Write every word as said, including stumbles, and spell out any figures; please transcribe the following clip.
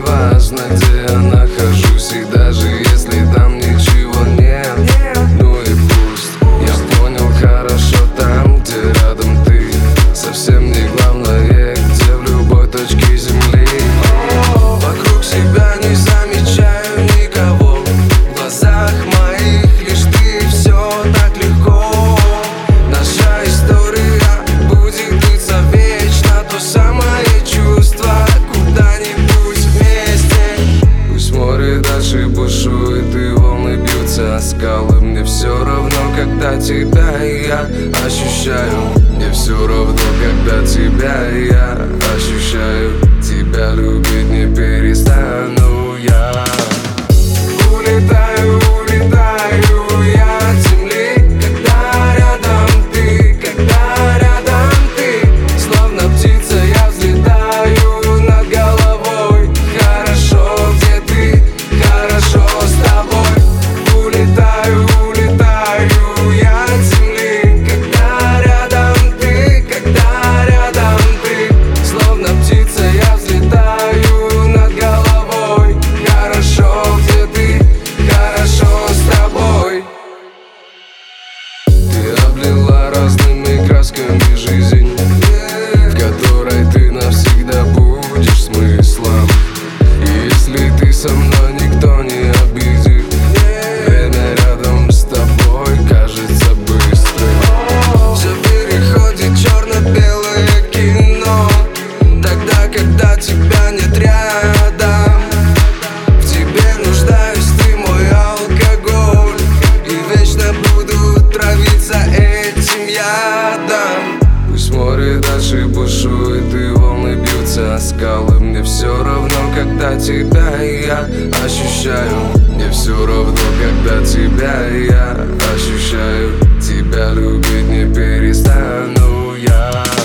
важно, где я нахожусь, и даже если там ничего нет, ну и пусть. Я понял, хорошо там, где рядом ты. Совсем не главное, где в любой точке земли. Вокруг себя не замечаю никого, в глазах моих лишь ты, все так легко. Наша история будет длиться вечно, то самое чувство куда-нибудь вместе. Пусть море дальше бушует и волны бьются о скалы, мне все равно, когда тебя я ощущаю. Мне все равно, когда тебя я ощущаю. Тебя любить не перестану я. Улетаю, улетаю я от земли, когда рядом ты, когда рядом ты. Словно птица я взлетаю над головой. Хорошо, где ты, хорошо с тобой. Улетаю, улетаю я от земли, когда рядом ты, когда рядом ты. Словно птица я взлетаю над головой. Хорошо, где ты, хорошо с тобой. Ты облила разными красками жизнь, в которой ты навсегда будешь смыслом. И если ты со мной, никто не обидит. Время рядом с тобой кажется быстрым. Все переходит черно-белое кино, тогда, когда тебя нет рядом. В тебе нуждаюсь, ты мой алкоголь, и вечно буду травиться этим ядом. Пусть море дальше бушует и волны бьются о скалы, мне все равно, когда тебя я ощущаю. Мне все равно, когда тебя я ощущаю. Тебя любить не перестану я.